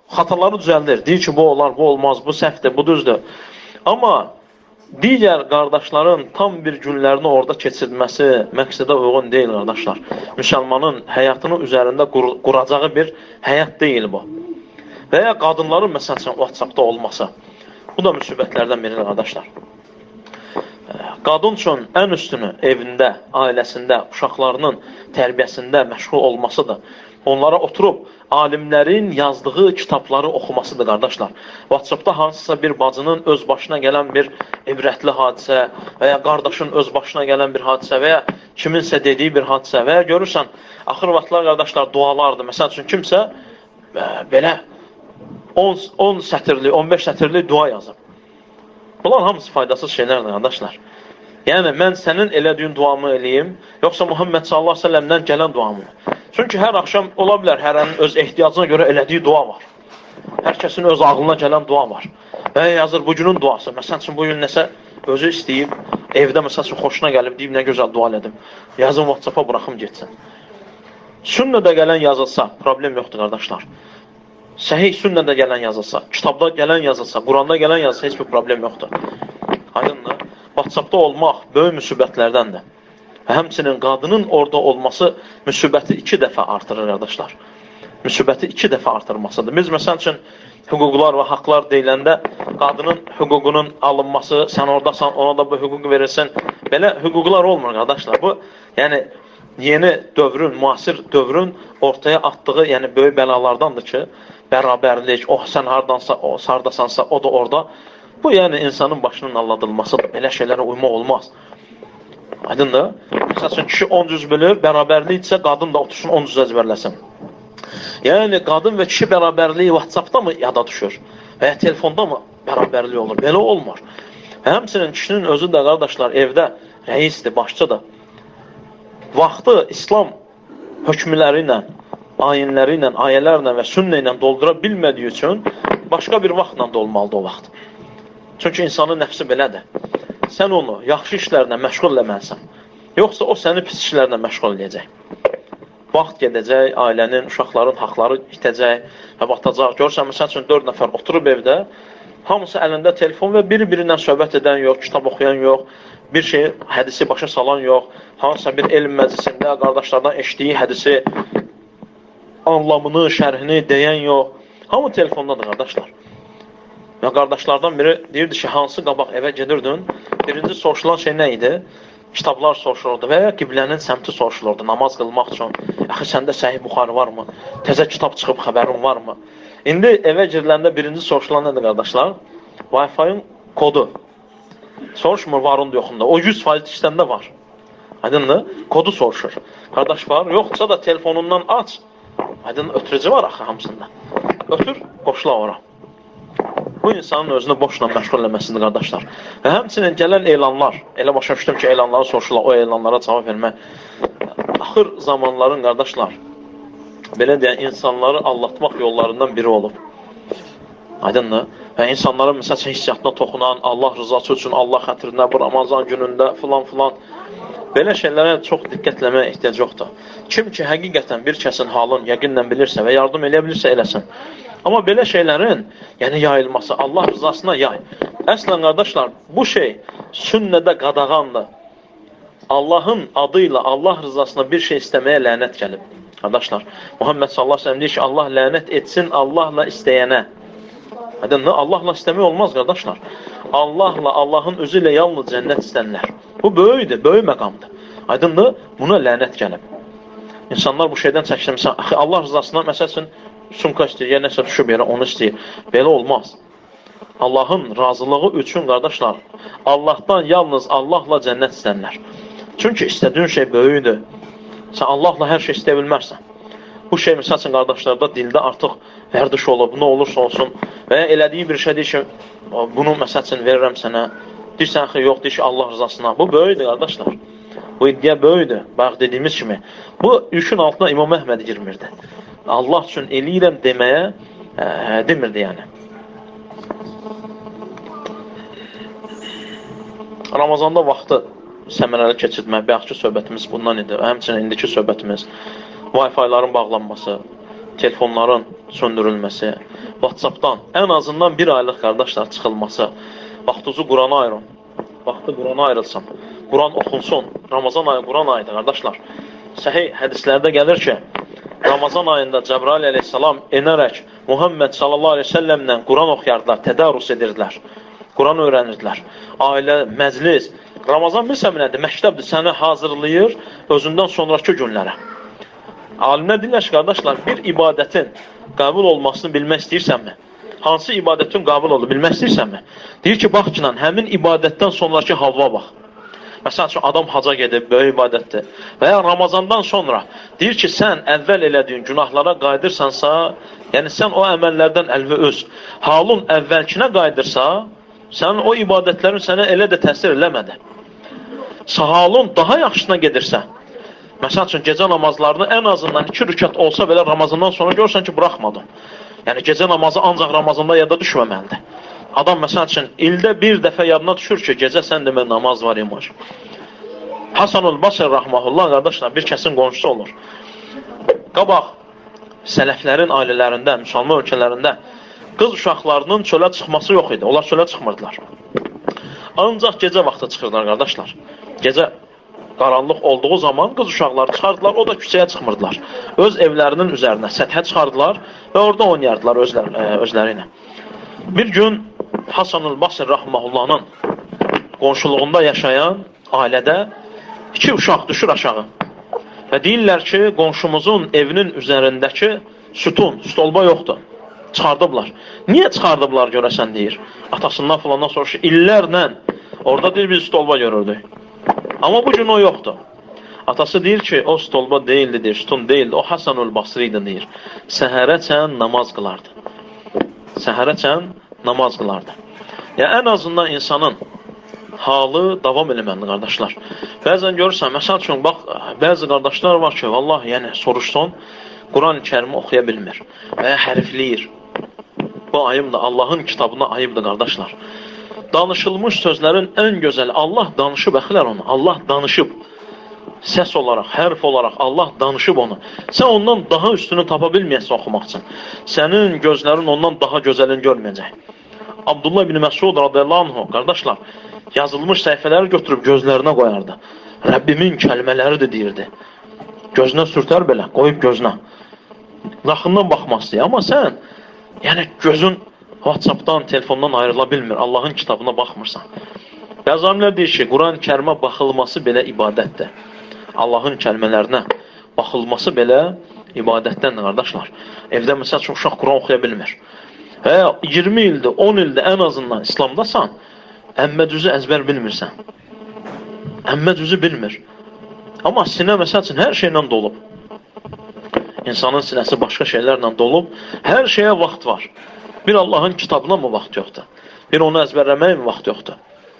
xataları düzəldir. Deyir ki, bu olar, bu olmaz, bu səhvdir, bu düzdür. Amma digər qardaşların tam bir günlərini orada keçirməsi məqsədə uyğun deyil, qardaşlar. Müsəlmanın həyatının üzərində quracağı bir həyat deyil bu. Və ya qadınların, məsələn, WhatsApp-da olması. Bu da müsibətlərdən biridir, qardaşlar. Qadın üçün ən üstünü evində, ailəsində, uşaqlarının tərbiyəsində məşğul olmasıdır. Onlara oturub alimlərin yazdığı kitabları oxumasıdır, qardaşlar. WhatsApp-da hansısa bir bacının öz başına gələn bir ibrətli hadisə və ya qardaşın öz başına gələn bir hadisə və ya kiminsə dediyi bir hadisə və ya görürsən, axır vaxtlar, qardaşlar, dualardır. Məsəl üçün, kimsə belə 10 sətirli, 15 sətirli dua yazıb. Bunlar hamısı faydasız şeylərdir, qardaşlar. Yəni, mən sənin elədiyin duamı eləyim, yoxsa Muhammed sallallahu aleyhi ve sellemdən gələn duamı. Çünki hər axşam ola bilər, hərənin öz ehtiyacına görə elədiyi dua var. Hər kəsin öz ağlına gələn dua var. Və yazır, bugünün duası. Məsələn üçün, bugün nəsə özü istəyib, evdə məsələn üçün xoşuna gəlib, deyib, nə gözəl dua elədim. Yazın, WhatsApp-a buraxım getsin. Sünnədə gələn yazılsa, problem yoxdur, qardaşlar. Səhih sünnədə gələn yazılsa, kitabda gələn yazılsa, Quranda gələn yazılsa, heç bir problem yoxdur. Aydındır. WhatsApp-da olmaq böyük müsibətlərdəndir. Və həmçinin qadının orada olması müsibəti 2 dəfə artırır, qardaşlar. Müsibəti 2 dəfə artırmasıdır. Biz, məsəl üçün, hüquqlar və haqlar deyiləndə qadının hüququnun alınması, sən oradasan, ona da bu hüquq verirsin. Belə hüquqlar olmur, qardaşlar. Bu, yəni, yeni dövrün, müasir dövrün ortaya atdığı, yəni, böyük bəlalardandır ki, bərabərlik, sən hardasansa, o da orada. Bu, yəni, insanın başının alladılmasıdır. Belə şeylərə uymaq olmaz. Aydındır. Məsəl üçün, kişi 10 cüz bilir, bərabərlikdirsə, qadın da otursun 10 cüz əzbərləsin. Yəni, qadın və kişi bərabərliyi WhatsApp-da mı yada düşür? Və ya telefonda mı bərabərlik olur? Belə olmur. Və həmçinin kişinin özü də, qardaşlar, evdə rəisdir, başçıdır. Vaxtı İslam hökmləri ilə, ayinləri ilə, ayələrlə və sünnə ilə doldura bilmədiyi üçün başqa bir vaxtla dolmalıdır o vaxt. Çünki insanın nəfsi belədir. Sən onu yaxşı işlərlə məşğul eləməlisən. Yoxsa o səni pis işlərlə məşğul edəcək. Vaxt gedəcək, ailənin, uşaqların haqları itəcək və batacaq. Görürsən, məsəl üçün 4 nəfər oturub evdə, hamısı əlində telefon və biri-birindən söhbət edən yox, kitab oxuyan yox, bir şey, hədisi başa salan yox, hansısa bir elm məclisində qardaşlardan eşitdiyi hədisi, anlamını, şərhini deyən yox. Hamı telefondadır, qardaşlar. Və qardaşlardan biri deyirdi ki, hansı qabaq evə gedirdin? Birinci soruşulan şey nə idi? Kitablar soruşulurdu və ya qiblənin səmti soruşulurdu namaz qılmaq üçün. Axı, səndə Səhih Buxarı varmı? Təzə kitab çıxıb xəbərin varmı? İndi evə giriləndə birinci soruşulan nədir, qardaşlar? Wi-Fi-ın kodu. Soruşmur varında yoxunda. O 100% işləndə var. Aydındır? Kodu soruşur. Qardaş var, yoxsa da telefonundan aç. Aydın, ötürücü var axı hamısında. Ötür, qoşula ora. Bu insanın özünü boşla məşğul eləməsidir, qardaşlar. Və həmçinin gələn elanlar, elə başa düşdüm ki, elanları soruşurlar, o elanlara cavab vermək. Axır zamanların, qardaşlar, belə deyən, insanları allatmaq yollarından biri olub. Aydındır? Və insanların, məsələn, hissiyatına toxunan, Allah rızası üçün, Allah xətrinə, bu Ramazan günündə, filan. Belə şeylərə çox diqqətləməyə ehtiyac yoxdur. Kim ki, həqiqətən bir kəsin halını yəqinlə bilirsə və yardım eləyə bilirsə, eləsin. Amma belə şeylərin, yəni yayılması, Allah rızasına yay. Əslən, qardaşlar, bu şey sünnədə qadağandır. Allahın adıyla, Allah rızasına bir şey istəməyə lənət gəlib. Qardaşlar, Muhammed sallallahu aleyhi ve sellem deyir ki, Allah lənət etsin Allahla istəyənə. Aydındır, Allahla istəmək olmaz, qardaşlar. Allahla, Allahın özü ilə yalnız cənnət istənilər. Bu böyükdür, böyük məqamdır. Aydındır, buna lənət gəlib. İnsanlar bu şeydən çəkilmişsə, Allah rızasına, məsəl üçün, sumka istəyir, ya nəsə düşüb yerə, onu istəyir. Belə olmaz. Allahın razılığı üçün, qardaşlar, Allahdan yalnız Allahla cənnət istənilər. Çünki istədiyin şey böyükdür. Sən Allahla hər şey istəyə bilmərsən. Bu şey, məsəl üçün, qardaşlarda dildə artıq vərdiş olub, nə olursa olsun və ya elədiyi bir şey deyir ki, bunu, məsəl üçün, verirəm sənə. Deyirsən ki, yox, deyir ki, Allah rızasına. Bu böyükdür, qardaşlar. Bu iddia böyükdür. Bax, dediyimiz kimi. Bu yükün altına İmam Əhməd girmirdi. Allah üçün eləyirəm deməyə demirdi, yəni. Ramazanda vaxtı səmərəli keçirmək, bayaqki söhbətimiz bundan idi. Həmçinin indiki söhbətimiz Wi-Fi-ların bağlanması, telefonların söndürülməsi, WhatsAppdan ən azından bir aylıq qardaşlar çıxılması, vaxtınızı Qurana ayırın, vaxtı Qurana ayrılsın, Quran oxunsun, Ramazan ayı Quran ayıdır qardaşlar. Səhih hədislərdə gəlir ki, Ramazan ayında Cəbrail əleyhissalam enərək Muhammed sallallahu aleyhi ve sellemlə Quran oxuyardılar, tədarrus edirdilər, Quran öyrənirdilər. Ailə, məclis, Ramazan bilsəm nədir? Məktəbdir, səni hazırlayır özündən sonraki günlərə. Alimlər deyirlər ki, qardaşlar, bir ibadətin qəbul olmasını bilmək istəyirsənmi? Hansı ibadətin qəbul olur bilmək istəyirsənmi? Deyir ki, bax ki, həmin ibadətdən sonraki halva bax. Məsələn üçün, adam haca gedib, böyük ibadətdir. Və ya Ramazandan sonra deyir ki, sən əvvəl elədiyin günahlara qayıdırsansa, yəni sən o əməllərdən əlvi öz halın əvvəlkinə qayıdırsa, sənin o ibadətlərin sənə elə də təsir eləmədi. Halın daha yaxşısına gedirsə, məsəl üçün, gecə namazlarını ən azından 2 rükət olsa belə Ramazandan sonra görürsən ki, buraxmadın. Yəni, gecə namazı ancaq Ramazanda yada düşməməlidir. Adam, məsəl üçün, ildə bir dəfə yadına düşür ki, gecə sən demə namaz var imiş. Hasanul Basri rahmehullah, qardaşlar, bir kəsin qonşusu olur. Qabaq, sələflərin ailələrində, müsəlman ölkələrində qız uşaqlarının çölə çıxması yox idi. Onlar çölə çıxmırdılar. Ancaq gecə vaxtı çıxırdılar, qardaşlar. Gecə qaranlıq olduğu zaman qız uşaqları çıxardılar, o da küçəyə çıxmırdılar. Öz evlərinin üzərinə səthə çıxardılar və orada oynayardılar özləri ilə. Bir gün Hasanul Basri rahmehullah'ın qonşuluğunda yaşayan ailədə 2 uşaq düşür aşağı. Və deyirlər ki, qonşumuzun evinin üzərindəki sütun, stolba yoxdur. Çıxardıblar. Niyə çıxardıblar görəsən deyir. Atasından falandan soruşur. İllərlə orada deyir biz stolba görürdük. Amma bu gün o yoxdur. Atası deyir ki, o stolba deyildi, deyir, sütun deyildi. O Hasanul Basri idi, deyir. Səhərəcən namaz qılardı. Səhərəcən namaz qılardı. Yəni, ən azından insanın halı davam eləməlidir, qardaşlar. Bəzən görürsən, məsəl üçün, bax, bəzi qardaşlar var ki, vallahi, yəni, soruşsun, Quran-ı Kərimi oxuya bilmir və ya hərfləyir. Bu ayıbdır, Allahın kitabına ayıbdır, qardaşlar. Danışılmış sözlərin ən gözəli, Allah danışıb, əxilər onu, Allah danışıb. Səs olaraq, hərf olaraq Allah danışıb onu. Sən ondan daha üstünü tapa bilməyəsən oxumaq üçün. Sənin gözlərin ondan daha gözəlini görməyəcək. Abdullah ibn Məsud radiyallahu anhu, qardaşlar, yazılmış səhifələri götürüb gözlərinə qoyardı. Rəbbimin kəlmələridir deyirdi. Gözünə sürtər belə, qoyub gözünə. Yaxından baxmaq istəyir. Amma sən, yəni gözün WhatsAppdan, telefondan ayrıla bilmir. Allahın kitabına baxmırsan. Bəzi alimlər deyir ki, Quran-ı Kərimə baxılması belə ibadətdir. Allahın kəlmələrinə baxılması belə ibadətdəndir, qardaşlar. Evdə məsəl üçün uşaq Quran oxuya bilmir. Və 20 ildir, 10 ildir ən azından İslamdasan, əmmə düzü əzbər bilmirsən. Əmmə düzü bilmir. Amma sinə məsəl üçün hər şeylə dolub. İnsanın sinəsi başqa şeylərlə dolub. Hər şeyə vaxt var. Bir Allahın kitabına mı vaxt yoxdur? Bir onu əzbərləməyə mi vaxt yoxdur?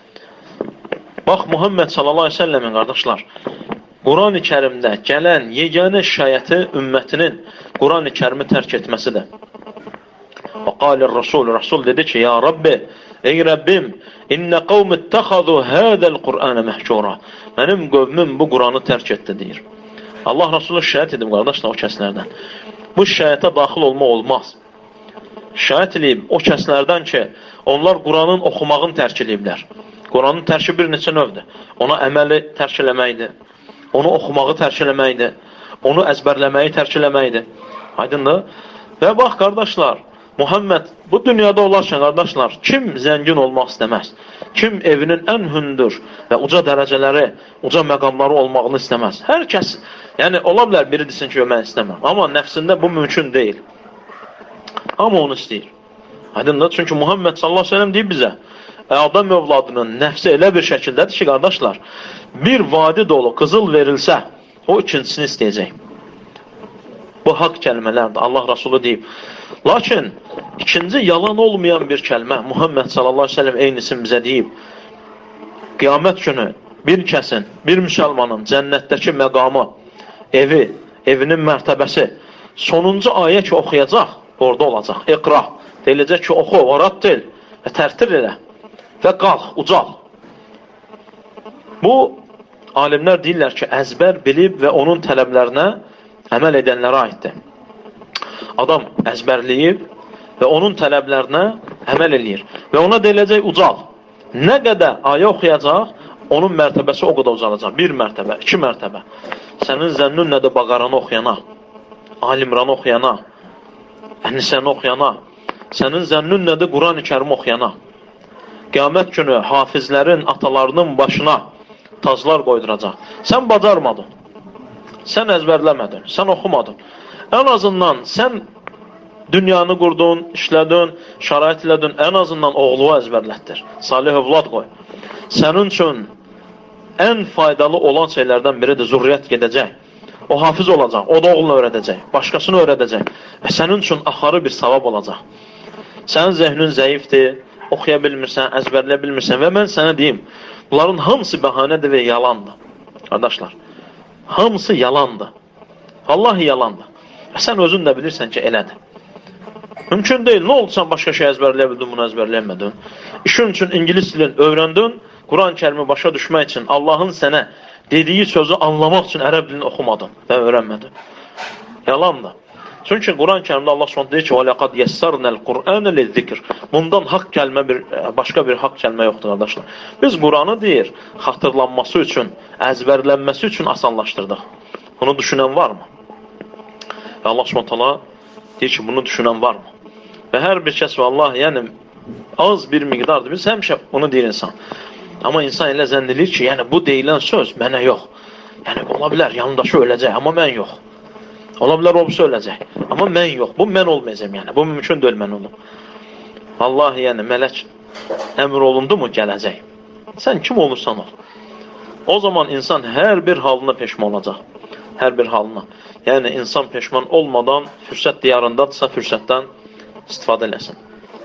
Bax, Muhammed sallallahu aleyhi ve sellemin, qardaşlar, Quran-ı Kərimdə gələn yeganə şikayəti ümmətinin Quran-ı Kərimi tərk etməsidir. Və qalir Rasul dedi ki, ya Rabbi, ey Rəbbim, innə qavm ittəxadu hədəl Qur'anə məhcura. Mənim qövmüm bu Quranı tərk etdi, deyir. Allah Rasulü şikayət edib, qardaşlar, o kəslərdən. Bu şikayətə daxil olmaq olmaz. Şikayət edib o kəslərdən ki, onlar Quranın oxumağını tərk ediblər. Quranın tərki bir neçə növdür. Ona əməli tərk eləməkdir. Onu oxumağı tərk eləməkdir. Onu əzbərləməyi tərk eləməkdir. Aydındır? Və bax, qardaşlar, Muhammed bu dünyada olarkən, qardaşlar, kim zəngin olmaq istəməz? Kim evinin ən hündür və uca dərəcələri, uca məqamları olmağını istəməz? Hər kəs, yəni, ola bilər biri desin ki, mən istəməm. Amma nəfsində bu mümkün deyil. Amma onu istəyir. Aydındır? Çünki Muhammed sallallahu aleyhi ve sellem deyib bizə, Adam övladının nəfsi elə bir şəkildədir ki, qardaşlar, bir vadi dolu qızıl verilsə, o ikincisini istəyəcək. Bu haqq kəlmələrdir, Allah Rasulü deyib. Lakin, ikinci yalan olmayan bir kəlmə, Muhammed sallallahu aleyhi ve sellem eynisin bizə deyib. Qiyamət günü bir kəsin, bir müsəlmanın cənnətdəki məqamı, evi, evinin mərtəbəsi, sonuncu ayə ki, oxuyacaq, orada olacaq. İqra, deyiləcək ki, oxu, orattil və tərtir elə. Və qalx, ucal. Bu, alimlər deyirlər ki, əzbər bilib və onun tələblərinə əməl edənlərə aiddir. Adam əzbərləyib və onun tələblərinə əməl eləyir. Və ona deyiləcək ucal. Nə qədər ayə oxuyacaq, onun mərtəbəsi o qədər ucalacaq. 1 mərtəbə, 2 mərtəbə. Sənin zənnün nədir Baqaranı oxuyana, Alimranı oxuyana, Ənnisəni oxuyana, sənin zənnün nədir Quran-ı Kərim oxuyana. Qiyamət günü hafizlərin, atalarının başına taclar qoyduracaq. Sən bacarmadın, sən əzbərləmədin, sən oxumadın. Ən azından sən dünyanı qurdun, işlədin, şərait elədin, ən azından oğluğa əzbərlətdir. Salih övlad qoy. Sənin üçün ən faydalı olan şeylərdən biridir, zürriyyət gedəcək. O hafiz olacaq, o da oğlunu öyrədəcək, başqasını öyrədəcək və sənin üçün axarı bir savab olacaq. Sənin zəhnin zəifdir, oxuya bilmirsən, əzbərləyə bilmirsən və mən sənə deyim, bunların hamısı bəhanədir və yalandır. Qardaşlar, hamısı yalandır. Vallahi yalandır. Və sən özün də bilirsən ki, elədir. Mümkün deyil. Nə oldu sən başqa şey əzbərləyə bildin, bunu əzbərləyəmədin? İşin üçün ingilis dilini öyrəndin, Quran-ı Kərimi başa düşmək üçün, Allahın sənə dediyi sözü anlamaq üçün ərəb dilini oxumadın və öyrənmədin. Yalandır. Çünki Quran-ı Kərimdə Allah SWT deyir ki, وَلَقَدْ يَسَّرْنَا الْقُرْآنَ لِلذِّكْرِ Bundan haqq kəlmə başqa bir haqq kəlmə yoxdur, qardaşlar. Biz Quranı deyir, xatırlanması üçün, əzbərlənməsi üçün asanlaşdırdıq. Bunu düşünən varmı? Və Allah SWT deyir ki, bunu düşünən varmı? Və hər bir kəs vallahi, yəni az bir miqdardır. Biz həmişə bunu deyir insan. Amma insan elə zənn edir ki, yəni bu deyilən söz mənə yox. Yəni ola bilər, yanımdaşı öləcək, amma mən yox. Ola bilər, o birisi öləcək, amma mən yox. Bu mən olmayacağım, yəni. Bu mümkün deyil mən olum. Vallahi, yəni mələk əmr olundu mu gələcək. Sən kim olursan ol. O zaman insan hər bir halına peşman olacaq. Hər bir halına. Yəni insan peşman olmadan fürsət diyarındadırsa, fürsətdən istifadə eləsin.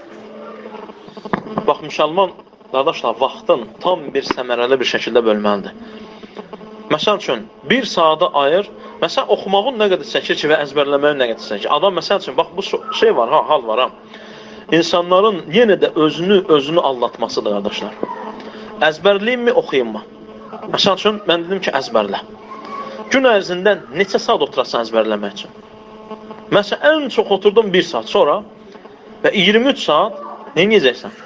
Bax, müsəlman, qardaşlar, vaxtın tam bir səmərəli bir şəkildə bölməlidir. Məsəl üçün, 1 saata ayır, məsələn, oxumağın nə qədər çəkir ki və əzbərləməyin nə qədər çəkir. Adam, məsəl üçün, bax, bu şey var, hal var, İnsanların yenə də özünü aldatmasıdır, qardaşlar. Əzbərləyim mi, oxuyayım mı? Məsəl üçün, mən dedim ki, əzbərlə. Gün ərzində neçə saat oturasın əzbərləmək üçün? Məsələn, ən çox oturdum 1 saat sonra və 23 saat nə edəcəksən?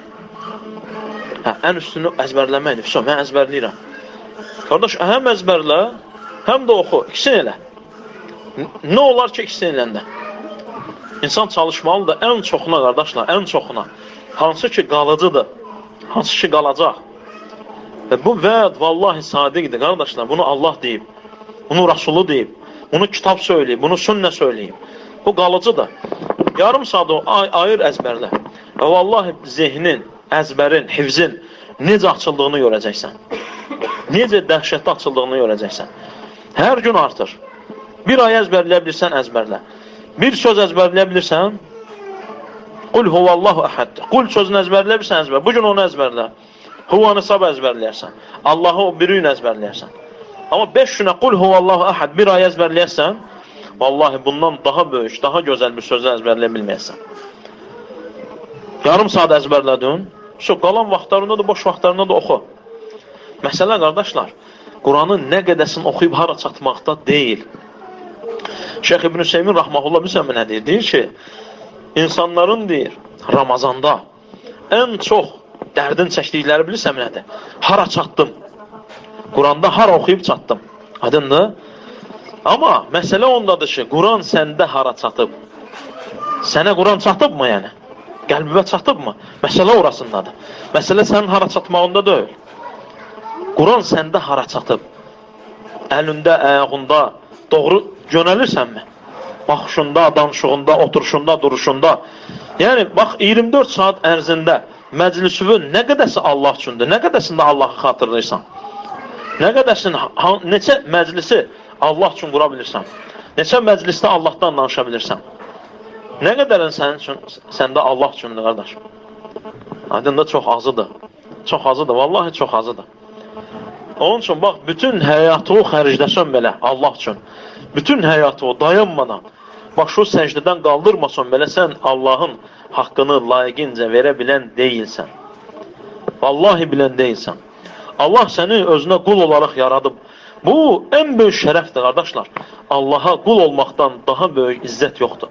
Ən üstünü əzbərləməkdir. Mən əzbərləyirəm. Qardaş, həm əzbərlə, həm də oxu. İkisini elə. Nə olar ki, ikisini eləndə? İnsan çalışmalıdır ən çoxuna, qardaşlar, ən çoxuna. Hansı ki qalıcıdır, hansı ki qalacaq. Və bu vəd, vallahi sadiqdir, qardaşlar. Bunu Allah deyib, bunu Rasulü deyib, bunu kitab söyləyib, bunu sünnə söyləyib. Bu qalıcıdır. Yarım saat o ayır əzbərlə. Və vallahi zehnin, əzbərin, hifzin necə açıldığını görəcəksən. Necə dəhşətli açıldığını görəcəksən. Hər gün artır. Bir ay əzbərləyə bilirsən, əzbərlə. Bir söz əzbərləyə bilirsən, Qul huvallahu əhəd. Qul sözünü əzbərləyə bilirsən, əzbər. Bugün onu əzbərlə. Huvanı sab əzbərləyərsən. Allahı o biri gün əzbərləyərsən. Amma 5 günə Qul huvallahu əhəd bir ay əzbərləyərsən, vallahi bundan daha böyük, daha gözəl bir sözü əzbərləyə bilməyəsən. Yarım saat əzbərlədin, qalan vaxtlarında da, boş vaxtlarında da oxu. Məsələ, qardaşlar, Quranın nə qədəsini oxuyub hara çatmaqda deyil. Şeyx İbn Hüseymin Rahmanullah bilsən nə deyir? Deyir ki, insanların deyir, Ramazanda ən çox dərdin çəkdikləri bilirsən nədir? Hara çatdım? Quranda hara oxuyub çatdım? Aydındır? Amma məsələ ondadır ki, Quran səndə hara çatıb? Sənə Quran çatıbmı yəni? Qəlbivə çatıbmı? Məsələ orasındadır. Məsələ sənin hara çatmağında deyil. Quran səndə hara çatıb? Əlində, ayağında doğru yönəlirsənmi? Baxışında, danışığında, oturuşunda, duruşunda. Yəni, bax, 24 saat ərzində məclisüvün nə qədəsi Allah üçündür? Nə qədəsində Allahı xatırlayırsan? Nə qədəsində, neçə məclisi Allah üçün qura bilirsən? Neçə məclisdə Allahdan danışa bilirsən? Nə qədərin sənin üçün, səndə Allah üçündür, qardaş? Aydında çox azıdır. Çox azıdır, vallahi çox azıdır. Onun üçün, bax, bütün həyatı o xərcləsən belə, Allah üçün. Bütün həyatı o dayanmadan, bax, şu səcdədən qaldırmasan belə, sən Allahın haqqını layiqincə verə bilən deyilsən. Vallahi bilən deyilsən. Allah səni özünə qul olaraq yaradıb. Bu, ən böyük şərəfdir, qardaşlar. Allaha qul olmaqdan daha böyük izzət yoxdur.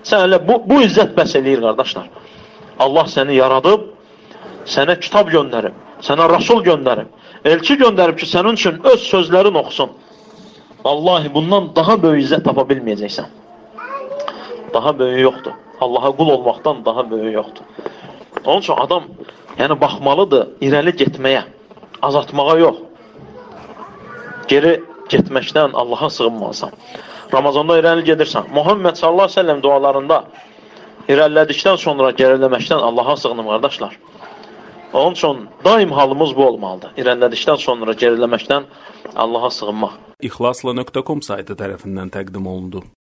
Sən elə bu izzət bəs eləyir, qardaşlar. Allah səni yaradıb, sənə kitab göndərib, sənə Rasul göndərib, elçi göndərib ki, sənin üçün öz sözlərin oxusun. Vallahi bundan daha böyük izzət tapa bilməyəcəksən. Daha böyük yoxdur. Allaha qul olmaqdan daha böyük yoxdur. Onun üçün adam baxmalıdır irəli getməyə, azaltmağa yox. Geri getməkdən Allaha sığınmalısan. Ramazanda irəli gedirsən. Muhammed sallallahu əleyhi və səlləm dualarında irəlilədikdən sonra geriləməkdən Allaha sığınım, qardaşlar. Onun üçün daim halımız bu olmalıdır. İrəlilədikdən sonra geriləməkdən Allaha sığınmaq. İxlasla.com saytı tərəfindən təqdim olundu.